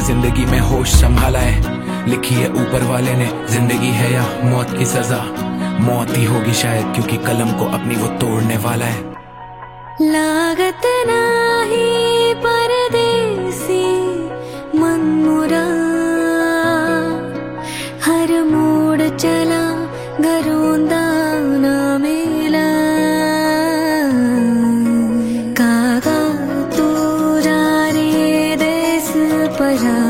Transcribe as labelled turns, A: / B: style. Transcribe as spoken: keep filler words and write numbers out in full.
A: जिंदगी में होश संभाला है। लिखी है ऊपर वाले ने, जिंदगी है या मौत की सजा, मौत ही होगी शायद, क्योंकि कलम को अपनी वो तोड़ने वाला है।
B: लागत नाही परदेसी मन मुरा, हर मोड़ चला घरोंदा ना मेला। कागा तू जा रे देश परा,